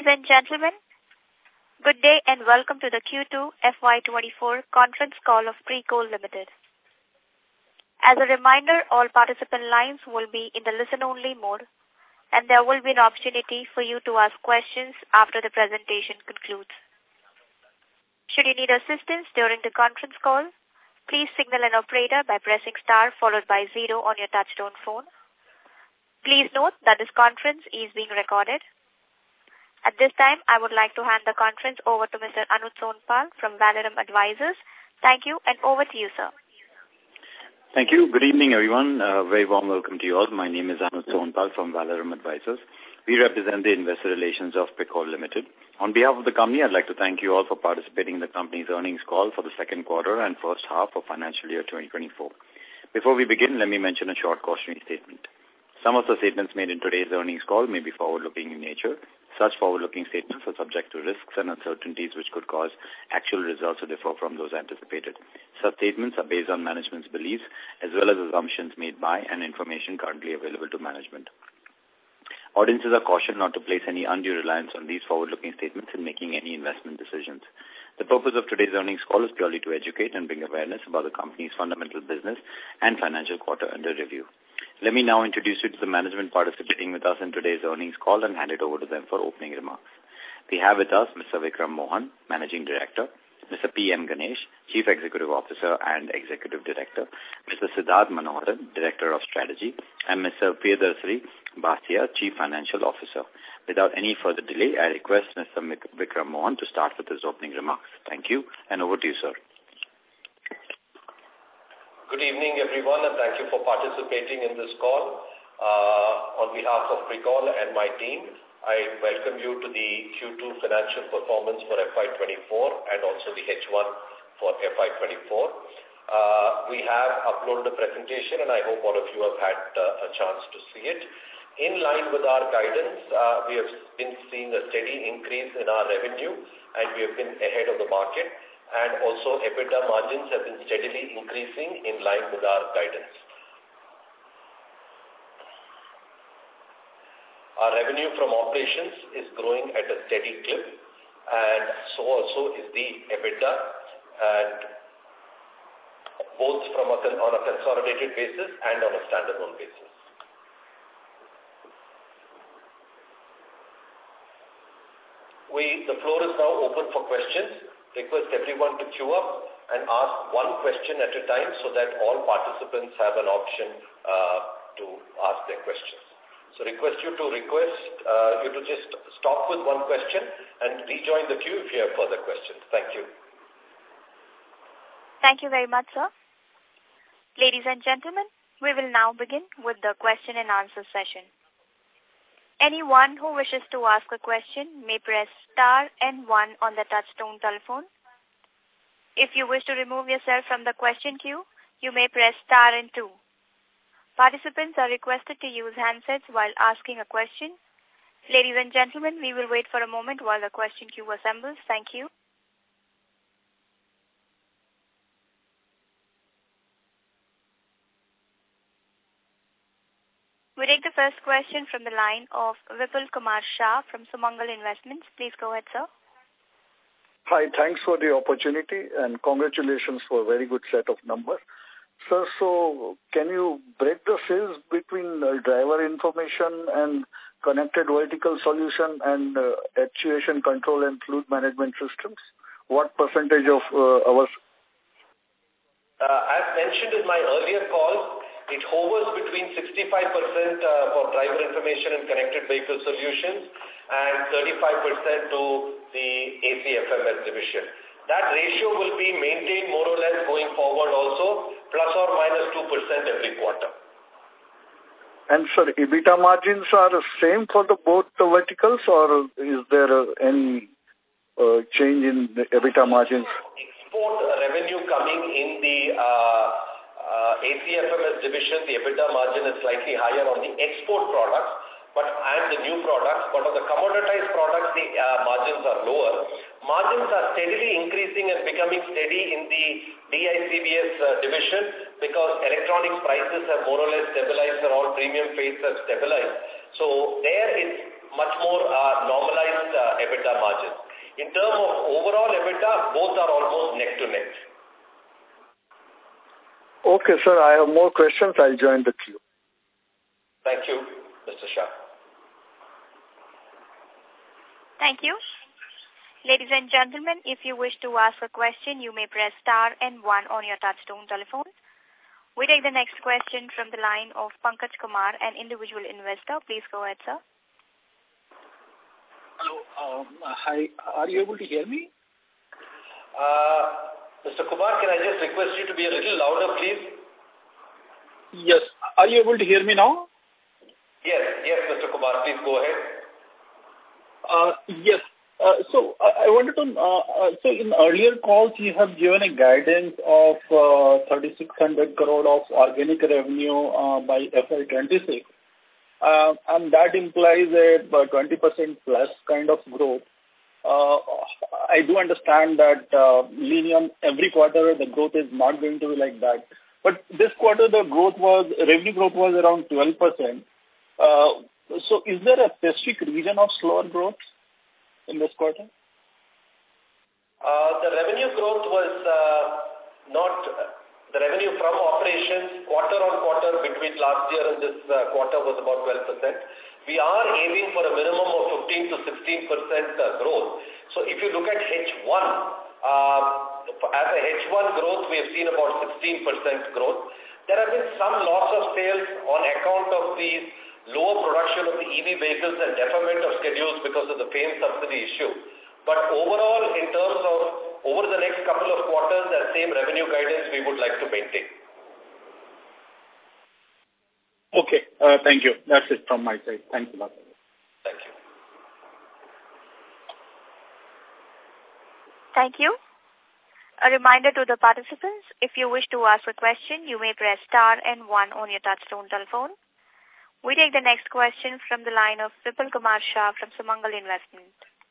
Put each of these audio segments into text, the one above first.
Ladies and gentlemen, good day and welcome to the Q2 FY24 conference call of Precoal Limited. As a reminder, all participant lines will be in the listen-only mode, and there will be an opportunity for you to ask questions after the presentation concludes. Should you need assistance during the conference call, please signal an operator by pressing star followed by 0 on your touchtone phone. Please note that this conference is being recorded. At this time, I would like to hand the conference over to Mr. Anuj Sonpal from Valorem Advisors. Thank you, and over to you, sir. Thank you. Good evening, everyone. Very warm welcome to you all. My name is Anuj Sonpal from Valorem Advisors. We represent the investor relations of Precoal Limited. On behalf of the company, I'd like to thank you all for participating in the company's earnings call for the second quarter and first half of financial year 2024. Before we begin, let me mention a short cautionary statement. Some of the statements made in today's earnings call may be forward-looking in nature. Such forward-looking statements are subject to risks and uncertainties which could cause actual results to differ from those anticipated. Such statements are based on management's beliefs as well as assumptions made by and information currently available to management. Audiences are cautioned not to place any undue reliance on these forward-looking statements in making any investment decisions. The purpose of today's earnings call is purely to educate and bring awareness about the company's fundamental business and financial quarter under review. Let me now introduce you to the management participating with us in today's earnings call and hand it over to them for opening remarks. We have with us Mr. Vikram Mohan, Managing Director, Mr. P.M. Ganesh, Chief Executive Officer and Executive Director, Mr. Siddharth Manoharan, Director of Strategy, and Mr. Priyadarshini Bhatia, Chief Financial Officer. Without any further delay, I request Mr. Vikram Mohan to start with his opening remarks. Thank you, and over to you, sir. Good evening, everyone, and thank you for participating in this call. On behalf of Precoal and my team, I welcome you to the Q2 financial performance for FY24 and also the H1 for FY24. We have uploaded a presentation, and I hope all of you have had a chance to see it. In line with our guidance, we have been seeing a steady increase in our revenue, and we have been ahead of the market. And also EBITDA margins have been steadily increasing in line with our guidance. Our revenue from operations is growing at a steady clip, and so also is the EBITDA, and both on a consolidated basis and on a standalone basis. The floor is now open for questions. Request everyone to queue up and ask one question at a time so that all participants have an option to ask their questions. So request you to just stop with one question and rejoin the queue if you have further questions. Thank you. Thank you very much, sir. Ladies and gentlemen, we will now begin with the question and answer session. Anyone who wishes to ask a question may press star and 1 on the touchtone telephone. If you wish to remove yourself from the question queue, you may press star and 2. Participants are requested to use handsets while asking a question. Ladies and gentlemen, we will wait for a moment while the question queue assembles. Thank you. We take the first question from the line of Vipul Kumar Shah from Sumangal Investments. Please go ahead, sir. Hi, thanks for the opportunity and congratulations for a very good set of numbers. Sir, so can you break the sales between driver information and connected vertical solution and actuation control and fluid management systems? What percentage of our... As mentioned in my earlier call, it hovers between 65% for driver information and connected vehicle solutions and 35% to the ACFMS division. That ratio will be maintained more or less going forward also, plus or minus 2% every quarter. And sir, EBITDA margins are the same for both the verticals, or is there any change in the EBITDA margins? Export revenue coming in the ACFMS division, the EBITDA margin is slightly higher on the export products and the new products, but on the commoditized products, the margins are lower. Margins are steadily increasing and becoming steady in the DICBS division because electronics prices have more or less stabilized, or all premium freights have stabilized. So there it's much more normalized EBITDA margins. In terms of overall EBITDA, both are almost neck to neck. Okay, sir. I have more questions. I'll join the queue. Thank you, Mr. Shah. Thank you. Ladies and gentlemen, if you wish to ask a question, you may press star and 1 on your touchtone telephone. We take the next question from the line of Pankaj Kumar, an individual investor. Please go ahead, sir. Hello. Hi. Are you able to hear me? Mr. Kumar, can I just request you to be a little louder, please? Yes. Are you able to hear me now? Yes, Mr. Kumar, please go ahead. Yes. So I wanted to, so in earlier calls, you have given a guidance of 3,600 crore of organic revenue by FY26. And that implies a 20% plus kind of growth. I do understand that linear every quarter the growth is not going to be like that. But this quarter the revenue growth was around 12%. So is there a specific reason of slower growth in this quarter? The revenue growth was the revenue from operations quarter on quarter between last year and this quarter was about 12%. We are aiming for a minimum of 15 to 16% growth. So if you look at H1, as a H1 growth, we have seen about 16% growth. There have been some loss of sales on account of these lower production of the EV vehicles and deferment of schedules because of the FAME subsidy issue. But overall, in terms of over the next couple of quarters, that same revenue guidance we would like to maintain. Okay. Thank you. That's it from my side. Thanks a lot. Thank you. Thank you. A reminder to the participants, if you wish to ask a question, you may press star and 1 on your touchtone telephone. We take the next question from the line of Vipul Kumar Shah from Sumangal Investment.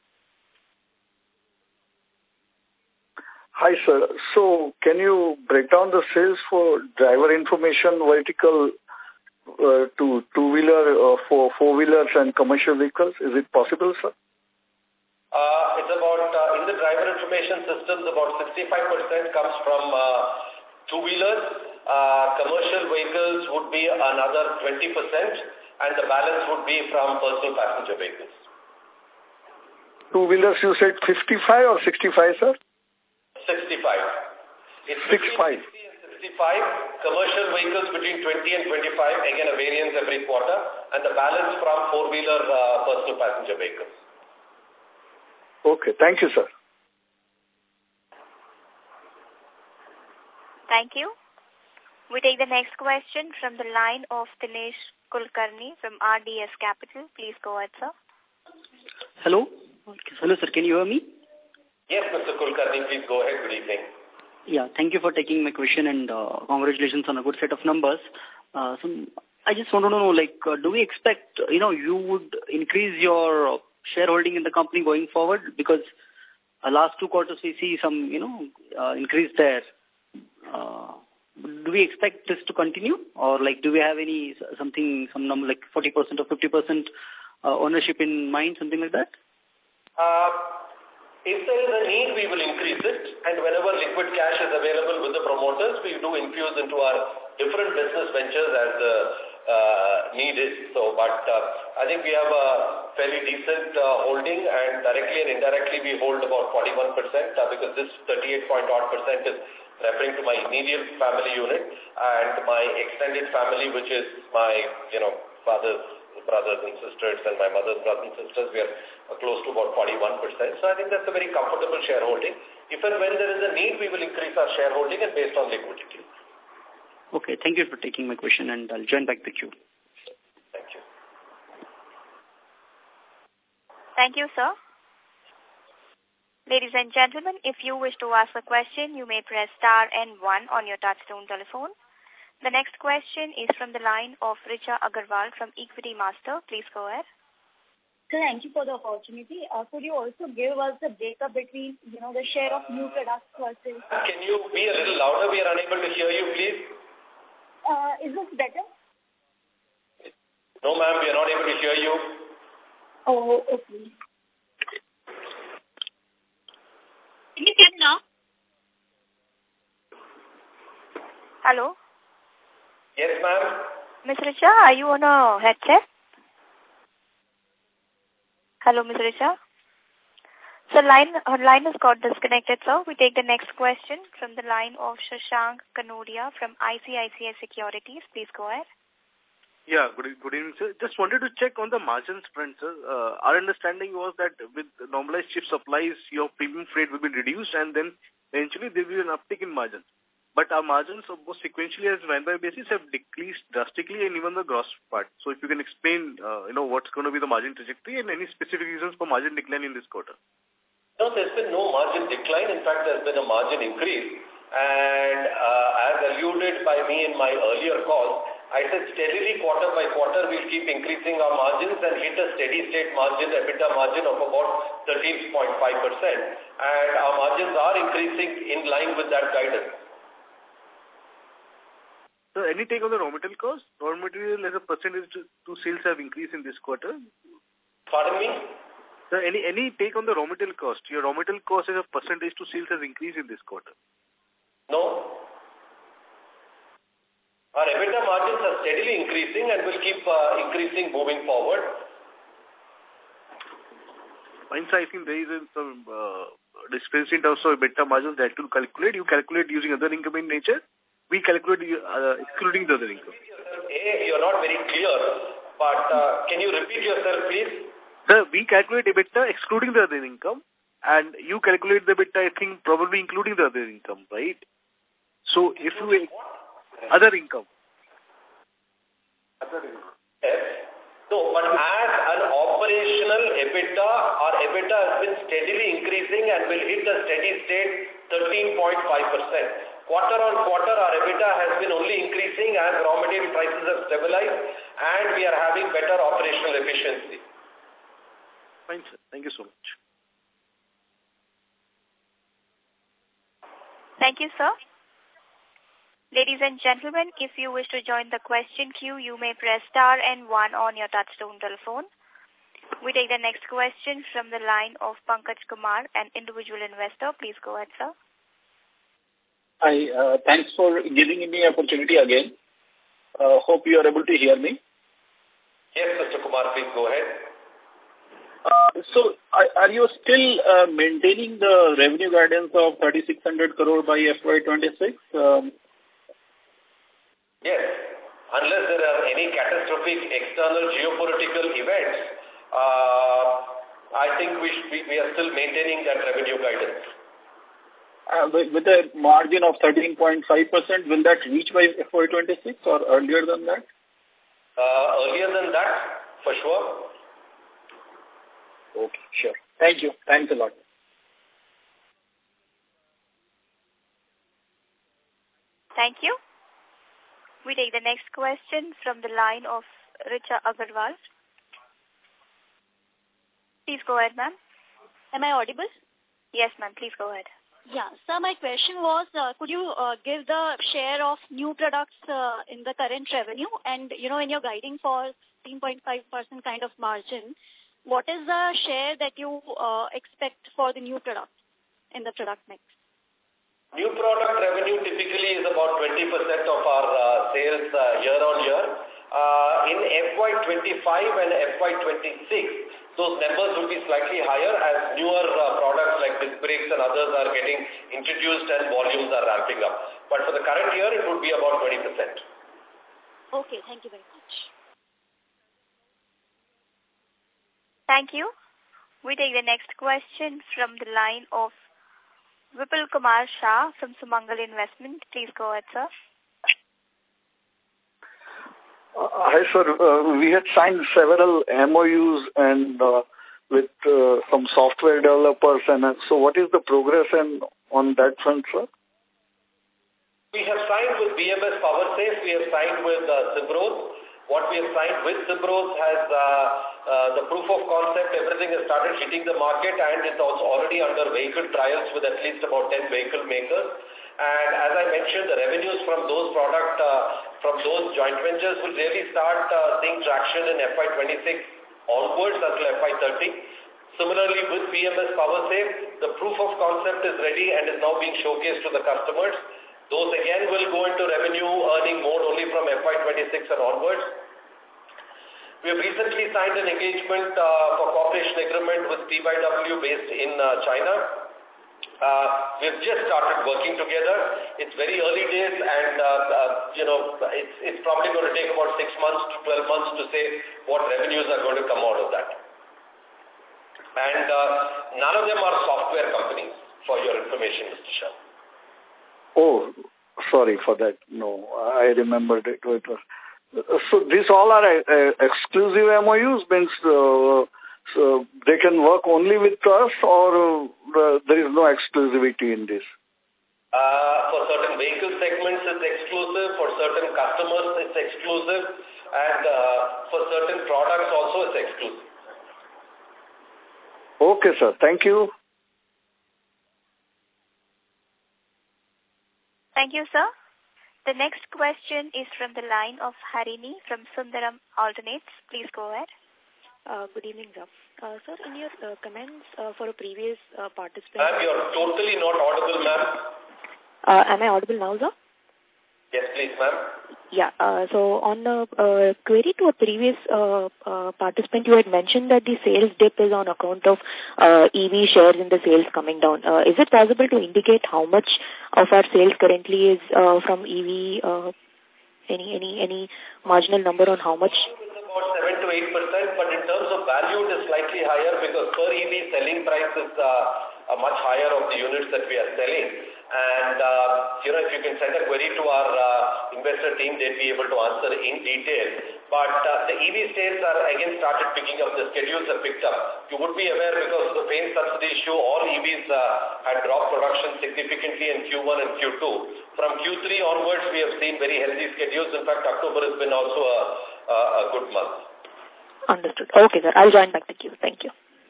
Hi, sir. So can you break down the sales for driver information vertical to two-wheeler, for four-wheelers and commercial vehicles? Is it possible, sir? It's about, in the driver information systems, about 65% comes from two-wheelers. Commercial vehicles would be another 20%, and the balance would be from personal passenger vehicles. Two-wheelers, you said 55 or 65, sir? 65. It's 65. 60 and 65. Commercial vehicles between 20 and 25, again a variance every quarter, and the balance from four-wheeler personal passenger vehicles. Okay, thank you, sir. Thank you. We take the next question from the line of Dinesh Kulkarni from RDS Capital. Please go ahead, sir. Hello? Hello, sir. Can you hear me? Yes, Mr. Kulkarni, please go ahead. Good evening. Yeah, thank you for taking my question and congratulations on a good set of numbers. So I just want to know, do we expect, you would increase your shareholding in the company going forward? Because last 2 quarters we see some, increase there. Do we expect this to continue? Or do we have some number like 40% or 50% ownership in mind, something like that? If there is a need, we will increase it. And whenever liquid cash is available with the promoters, we do infuse into our different business ventures as the need is. So, but I think we have a fairly decent holding, and directly and indirectly we hold about 41% because this 38.odd% is referring to my immediate family unit and my extended family, which is my, father's brothers and sisters and my mother's brothers and sisters. We are close to about 41%. So I think that's a very comfortable shareholding. If and when there is a need, we will increase our shareholding and based on liquidity. Okay, thank you for taking my question and I'll join back the queue. Thank you. Thank you, sir. Ladies and gentlemen, if you wish to ask a question, you may press star and 1 on your touchtone telephone. The next question is from the line of Richa Agarwal from Equity Master. Please go ahead. Sir, thank you for the opportunity. Could you also give us the breakup between, the share of new products versus... Can you be a little louder? We are unable to hear you, please. Is this better? No, ma'am, we are not able to hear you. Oh, okay. Hello? Yes, ma'am. Ms. Richa, are you on a headset? Hello, Ms. Richa? So her line has got disconnected, sir. We take the next question from the line of Shashank Kanodia from ICICI Securities. Please go ahead. Yeah, good evening, sir. Just wanted to check on the margins front, sir. Our understanding was that with normalized chip supplies, your premium freight will be reduced and then eventually there will be an uptick in margins. But our margins, both sequentially as Y-by basis, have decreased drastically and even the gross part. So if you can explain, what's going to be the margin trajectory and any specific reasons for margin decline in this quarter. No, there's been no margin decline. In fact, there's been a margin increase. And as alluded by me in my earlier call, I said steadily quarter by quarter we'll keep increasing our margins and hit a steady state margin, EBITDA margin of about 13.5%. And our margins are increasing in line with that guidance. So any take on the raw material cost? Raw material as a percentage to sales have increased in this quarter. Pardon me? So any take on the raw material cost? Your raw material cost as a percentage to sales has increased in this quarter. No. Our EBITDA margins are steadily increasing and will keep increasing moving forward. Fine, so I think there is some discrepancy in terms of EBITDA margins that to calculate. You calculate using other income in nature. We calculate excluding the other income. You're not very clear, but can you repeat yourself, please? Sir, we calculate EBITDA excluding the other income, and you calculate the EBITDA, I think, probably including the other income, right? So if you... Other income. Yes. No, but as an operational EBITDA, our EBITDA has been steadily increasing and will hit a steady state 13.5%. Quarter on quarter, our EBITDA has been only increasing as raw material prices have stabilized and we are having better operational efficiency. Fine, sir. Thank you so much. Thank you, sir. Ladies and gentlemen, if you wish to join the question queue, you may press star and 1 on your touchtone telephone. We take the next question from the line of Pankaj Kumar, an individual investor. Please go ahead, sir. Hi, thanks for giving me the opportunity again. Hope you are able to hear me. Yes, Mr. Kumar, please go ahead. So, are you still maintaining the revenue guidance of 3,600 crore by FY26? Yes, unless there are any catastrophic external geopolitical events, I think we are still maintaining that revenue guidance. With a margin of 13.5%, will that reach by FY26 or earlier than that? Earlier than that, for sure. Okay, sure. Thank you. Thanks a lot. Thank you. We take the next question from the line of Richa Agarwal. Please go ahead, ma'am. Am I audible? Yes, ma'am. Please go ahead. Yeah. So my question was, could you give the share of new products in the current revenue? And, in your guiding for 13.5% kind of margin, what is the share that you expect for the new product in the product mix? New product revenue typically is about 20% of our sales year on year. In FY25 and FY26, those numbers will be slightly higher as newer products like disc brakes and others are getting introduced and volumes are ramping up. But for the current year, it would be about 20%. Okay, thank you very much. Thank you. We take the next question from the line of Vipul Kumar Shah from Sumangal Investment. Please go ahead, sir. Hi, sir. We had signed several MOUs and with some software developers. And so what is the progress on that front, sir? We have signed with BMS PowerSafe. We have signed with Zibros. What we have signed with Zibros has the proof of concept. Everything has started hitting the market and it's also already under vehicle trials with at least about 10 vehicle makers. And as I mentioned, the revenues from those from those joint ventures will really start seeing traction in FY26 onwards until FY30. Similarly, with BMS PowerSafe, the proof of concept is ready and is now being showcased to the customers. Those again will go into revenue earning mode only from FY26 and onwards. We have recently signed an engagement for cooperation agreement with TYW based in China. We've just started working together. It's very early days and, it's probably going to take about 6 months to 12 months to say what revenues are going to come out of that. And none of them are software companies, for your information, Mr. Shah. Oh, sorry for that. No, I remembered it. So these all are exclusive MOUs, means so they can work only with us, or there is no exclusivity in this? For certain vehicle segments, it's exclusive. For certain customers, it's exclusive. And for certain products also, it's exclusive. Okay, sir. Thank you. Thank you, sir. The next question is from the line of Harini from Sundaram Alternates. Please go ahead. Good evening, sir. Sir, in your comments for a previous participant... Ma'am, you're totally not audible, ma'am. Am I audible now, sir? Yes, please, ma'am. Yeah, so on the query to a previous participant, you had mentioned that the sales dip is on account of EV shares in the sales coming down. Is it possible to indicate how much of our sales currently is from EV? Any marginal number on how much? About 7 to 8%, but in terms of value, it is slightly higher because per EV selling price is much higher of the units that we are selling. And, if you can send a query to our investor team, they'd be able to answer in detail. But the EV sales are again started picking up. The schedules have picked up. You would be aware because of the FAME subsidy issue, all EVs had dropped production significantly in Q1 and Q2. From Q3 onwards, we have seen very healthy schedules. In fact, October has been also a good month. Understood. Okay, sir. I'll join back the queue. Thank you.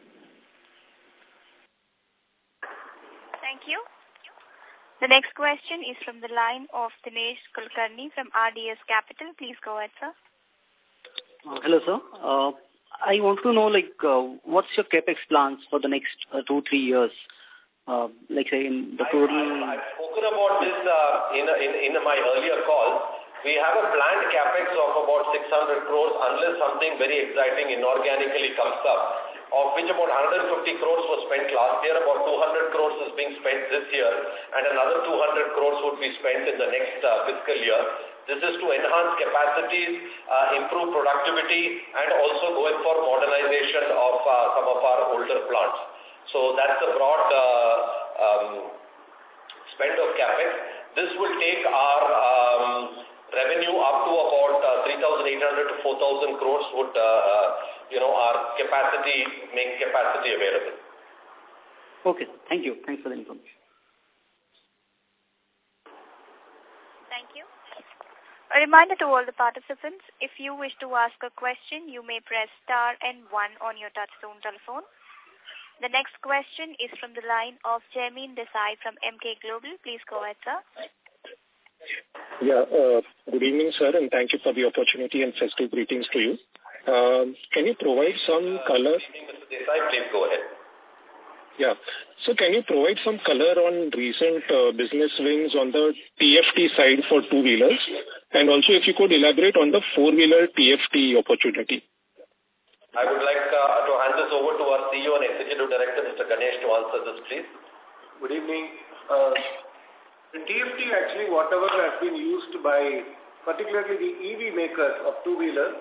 Thank you. The next question is from the line of Dinesh Kulkarni from RDS Capital. Please go ahead, sir. Hello, sir. I want to know, what's your capex plans for the next 2-3 years? Say in the total... I've spoken about this in my earlier call. We have a planned capex of about 600 crores unless something very exciting inorganically comes up, of which about 150 crores was spent last year, about 200 crores is being spent this year, and another 200 crores would be spent in the next fiscal year. This is to enhance capacities, improve productivity, and also going for modernization of some of our older plants. So that's the broad spend of capex. This will take our revenue up to about 3,800 to 4,000 crores would, our capacity, make capacity available. Okay, thank you. Thanks for the information. Thank you. A reminder to all the participants, if you wish to ask a question, you may press star and 1 on your touchtone telephone. The next question is from the line of Jaimin Desai from MK Global. Please go ahead, sir. Yeah, good evening, sir, and thank you for the opportunity and festive greetings to you. Can you provide some color? Good evening, Mr. Desai. Please go ahead. Yeah. So can you provide some color on recent business wins on the TFT side for two-wheelers? And also if you could elaborate on the four-wheeler TFT opportunity. I would like to hand this over to our CEO and Executive Director, Mr. Ganesh, to answer this, please. Good evening. The TFT actually, whatever has been used by particularly the EV makers of two-wheelers,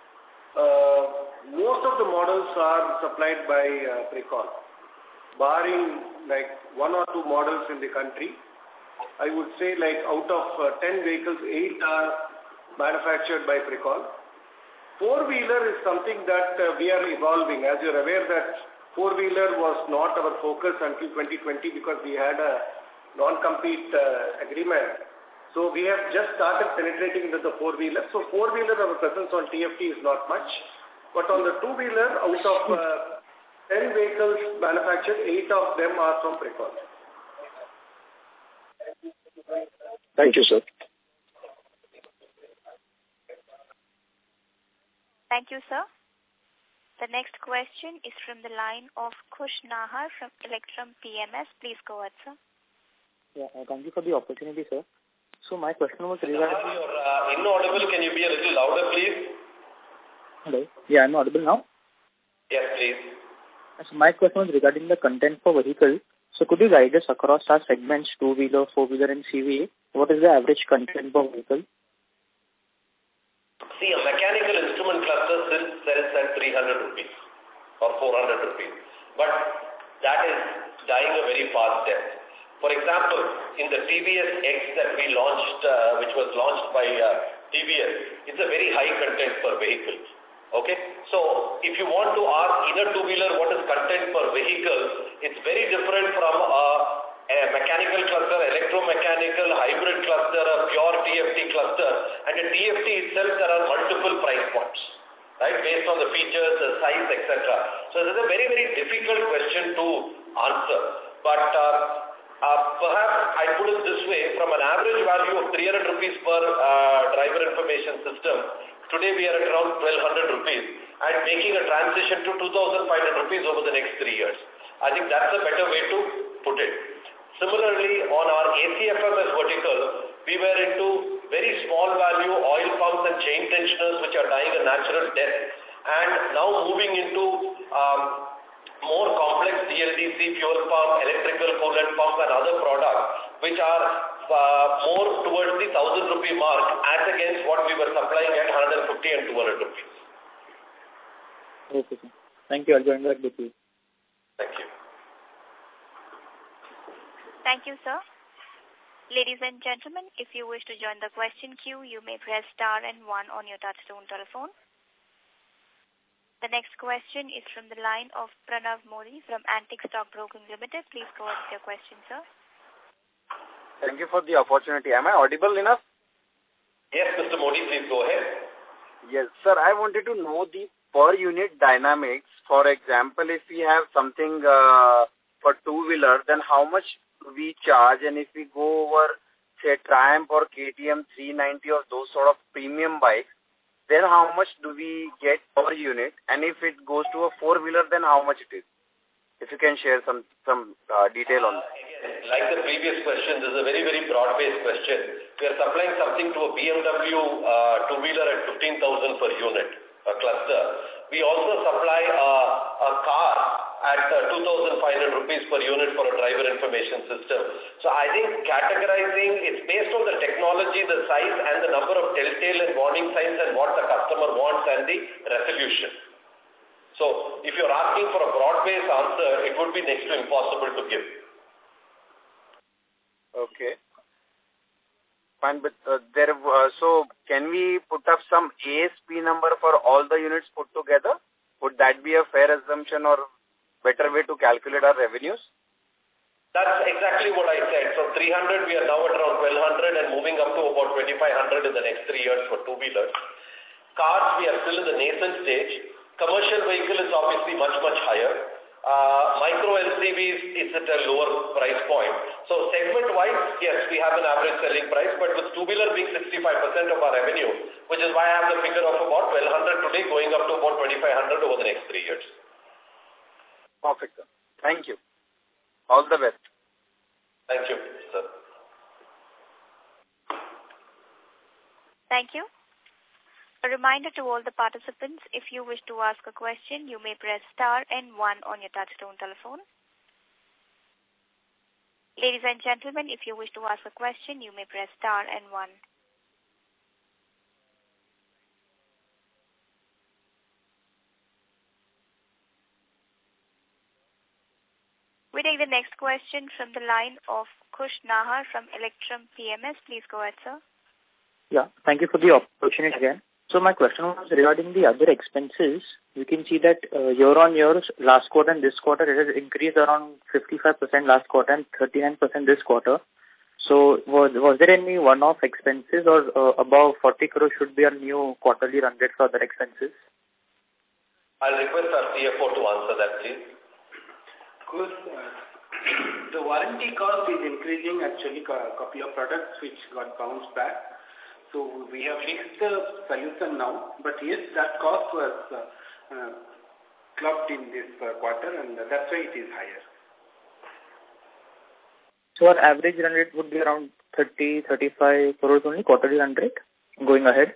most of the models are supplied by Precol. Barring like 1 or 2 models in the country, I would say like out of 10 vehicles, 8 are manufactured by Precol. Four-wheeler is something that we are evolving. As you're aware that four-wheeler was not our focus until 2020 because we had a non-compete agreement. So we have just started penetrating into the four-wheeler. So four-wheeler, our presence on TFT is not much. But on the two-wheeler, out of 10 vehicles manufactured, 8 of them are from Precol. Thank you, sir. Thank you, sir. The next question is from the line of Khush Nahar from Electrum PMS. Please go ahead, sir. Yeah, thank you for the opportunity, sir. So my question was regarding... You're inaudible. Can you be a little louder, please? Hello. Yeah, I'm audible now? Yes, please. So my question was regarding the content per vehicle. So could you guide us across our segments, two-wheeler, four-wheeler and CVA? What is the average content per vehicle? See, a mechanical instrument cluster sells at 300 rupees or 400 rupees. But that is dying a very fast death. For example, in the TVS X that we launched, which was launched by TVS, it's a very high content per vehicle. Okay? So, if you want to ask in a two-wheeler what is content per vehicle, it's very different from a mechanical cluster, electromechanical, hybrid cluster, a pure TFT cluster. And a TFT itself, there are multiple price points, right, based on the features, the size, etc. So, this is a very, very difficult question to answer. But perhaps I put it this way, from an average value of 300 rupees per driver information system, today we are at around 1200 rupees and making a transition to 2500 rupees over the next 3 years. I think that's a better way to put it. Similarly, on our ACFMS vertical, we were into very small value oil pumps and chain tensioners which are dying a natural death, and now moving into more complex DLDC, fuel pump, electrical coolant pump and other products which are more towards the 1,000 rupee mark as against what we were supplying at 150 and 200 rupees. Okay, sir. Thank you. I'll join back with you. Thank you. Thank you, sir. Ladies and gentlemen, if you wish to join the question queue, you may press star and 1 on your touchtone telephone. The next question is from the line of Pranav Modi from Antique Stock Broking Limited. Please go ahead with your question, sir. Thank you for the opportunity. Am I audible enough? Yes, Mr. Modi, please go ahead. Yes, sir. I wanted to know the per unit dynamics. For example, if we have something for two-wheeler, then how much we charge, and if we go over, say, Triumph or KTM 390 or those sort of premium bikes, then how much do we get per unit? And if it goes to a four-wheeler, then how much it is? If you can share some detail on that. Again, like the previous question, this is a very, very broad-based question. We are supplying something to a BMW two-wheeler at 15,000 per unit, a cluster. We also supply a car at 2,500 rupees per unit for a driver information system. So I think categorizing, it's based on the technology, the size and the number of telltale and warning signs and what the customer wants and the resolution. So if you're asking for a broad-based answer, it would be next to impossible to give. Okay. Fine, but so can we put up some ASP number for all the units put together? Would that be a fair assumption or better way to calculate our revenues? That's exactly what I said. From 300, we are now at around 1,200 and moving up to about 2,500 in the next 3 years for two-wheelers. Cars, we are still in the nascent stage. Commercial vehicle is obviously much, much higher. Micro LCVs is at a lower price point. So segment-wise, yes, we have an average selling price, but with two-wheeler being 65% of our revenue, which is why I have the figure of about 1,200 today going up to about 2,500 over the next 3 years. Perfect, sir. Thank you. All the best. Thank you, sir. Thank you. A reminder to all the participants, if you wish to ask a question, you may press star and 1 on your touchtone telephone. Ladies and gentlemen, if you wish to ask a question, you may press star and 1. We take the next question from the line of Kush Nahar from Electrum PMS. Please go ahead, sir. Yeah, thank you for the opportunity again. So my question was regarding the other expenses. You can see that year-on-year, last quarter and this quarter, it has increased around 55% last quarter and 39% this quarter. So was there any one-off expenses or above 40 crores should be a new quarterly run rate for other expenses? I'll request our CFO to answer that, please. Of course, the warranty cost is increasing, actually, a couple of products which got bounced back. So we have fixed the solution now, but yes, that cost was clubbed in this quarter, and that's why it is higher. So our average run rate would be around 30-35 crores only quarterly run rate going ahead?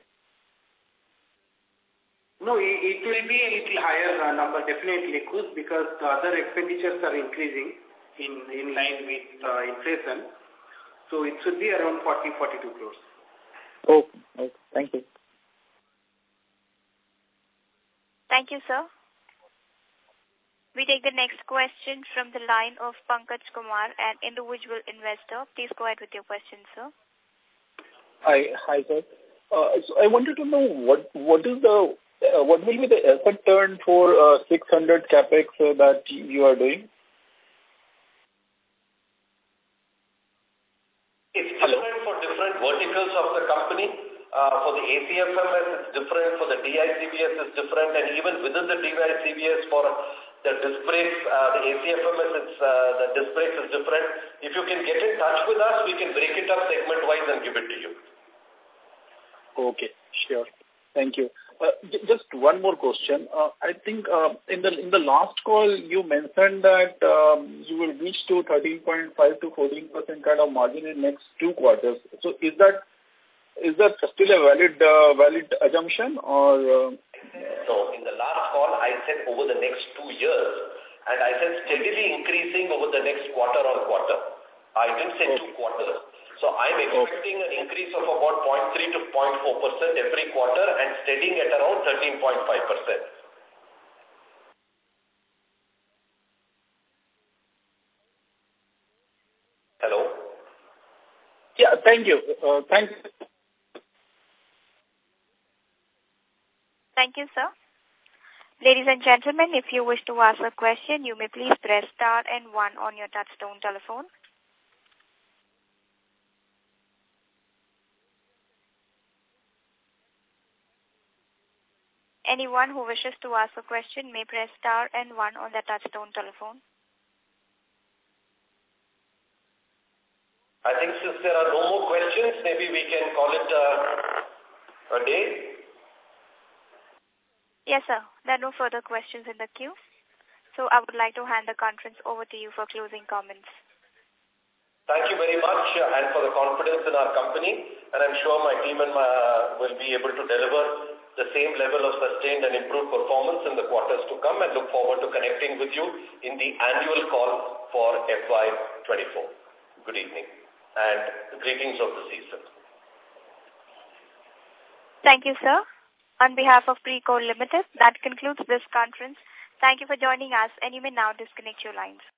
No, it will be a little higher number, definitely, because the other expenditures are increasing in line with inflation. So it should be around 40-42 crores. Okay. Thank you. Thank you, sir. We take the next question from the line of Pankaj Kumar, an individual investor. Please go ahead with your question, sir. Hi, sir. So I wanted to know what will be the asset turn for 600 capex that you are doing? It's different for different verticals of the company. For the ACFMS, it's different. For the DICBS, it's different. And even within the DICBS, for the disc brakes, the ACFMS, the disc brakes is different. If you can get in touch with us, we can break it up segment-wise and give it to you. Okay, sure. Thank you. Just one more question. I think in the last call you mentioned that you will reach to 13.5 to 14% kind of margin in next 2 quarters. So is that still a valid assumption or? No, in the last call I said over the next 2 years, and I said steadily increasing over the next quarter on quarter. I didn't say 2 quarters. So I'm expecting an increase of about 0.3 to 0.4% every quarter and steadying at around 13.5%. Hello? Yeah, thank you. Thank you. Thank you, sir. Ladies and gentlemen, if you wish to ask a question, you may please press star and 1 on your touchtone telephone. Anyone who wishes to ask a question may press star and 1 on their touchtone telephone. I think since there are no more questions, maybe we can call it a day. Yes, sir. There are no further questions in the queue. So I would like to hand the conference over to you for closing comments. Thank you very much and for the confidence in our company. And I'm sure my team and will be able to deliver the same level of sustained and improved performance in the quarters to come, and look forward to connecting with you in the annual call for FY24. Good evening and greetings of the season. Thank you, sir. On behalf of Precoal Limited, that concludes this conference. Thank you for joining us, and you may now disconnect your lines.